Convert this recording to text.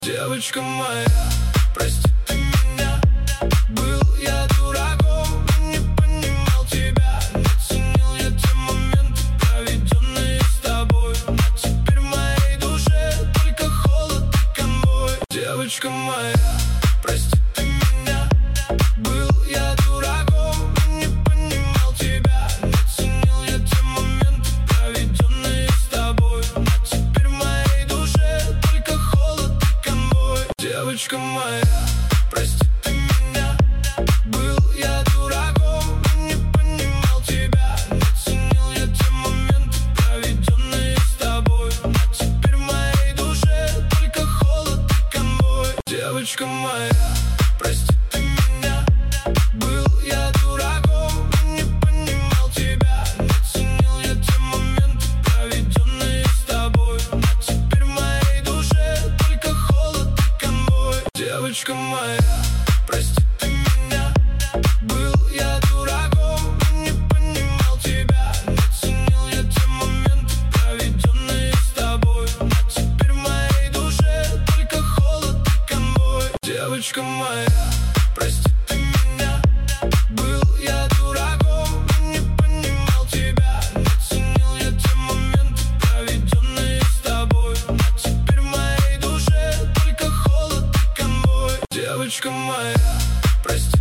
Девочка моя, прости ты меня. Был я дураком, не понимал тебя. Не ценил я те моменты, проведенные с тобой. А теперь в моей душе только холод и конвой. Девочка моя, прости ты меня. Был я дураком, не понимал тебя. Не ценил я те моменты, проведенные с тобой. А теперь в моей душе только холод и конвой. Девочка моя, прости ты меня. Был я дураком, не понимал тебя. Не ценил я те моменты, проведенные с тобой. А теперь в моей душе только холод и конвой. Девочка моя, прости ты меня. Был я дураком, не понимал тебя. Не ценил я те моменты, проведенные с тобой. А теперь в моей душе только холод и конвой. Девочка моя, прости ты меня. Был я дураком, не понимал тебя. Не ценил я те моменты, проведенные с тобой. А теперь в моей душе только холод и конвой. Девочка моя, прости ты меня. Был я дураком, не понимал тебя. Не ценил я те моменты, проведенные с тобой. А теперь в моей душе только холод и конвой. Девочка моя, прости